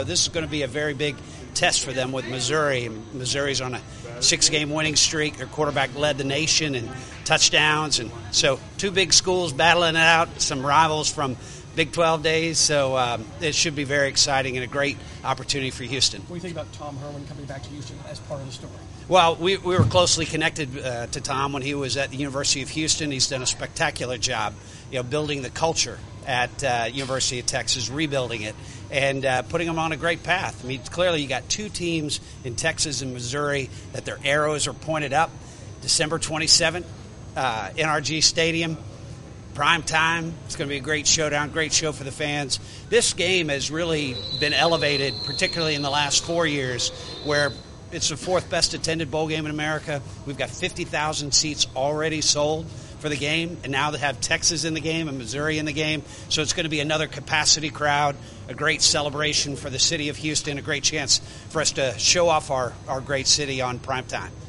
This is going to be a very big test for them with Missouri. Missouri's on a 6-game winning streak. Their quarterback led the nation in touchdowns. And so 2 big schools battling it out, some rivals from Big 12 days. So it should be very exciting and a great opportunity for Houston. What do you think about Tom Herman coming back to Houston as part of the story? Well, we were closely connected to Tom when he was at the University of Houston. He's done a spectacular job, building the culture at University of Texas, rebuilding it, and putting them on a great path. I mean, clearly you got 2 teams in Texas and Missouri that their arrows are pointed up. December 27th, NRG Stadium, prime time. It's going to be a great showdown, great show for the fans. This game has really been elevated, particularly in the last 4 years, where it's the 4th best attended bowl game in America. We've got 50,000 seats already sold for the game, and now they have Texas in the game and Missouri in the game. So it's going to be another capacity crowd, a great celebration for the city of Houston, a great chance for us to show off our great city on prime time.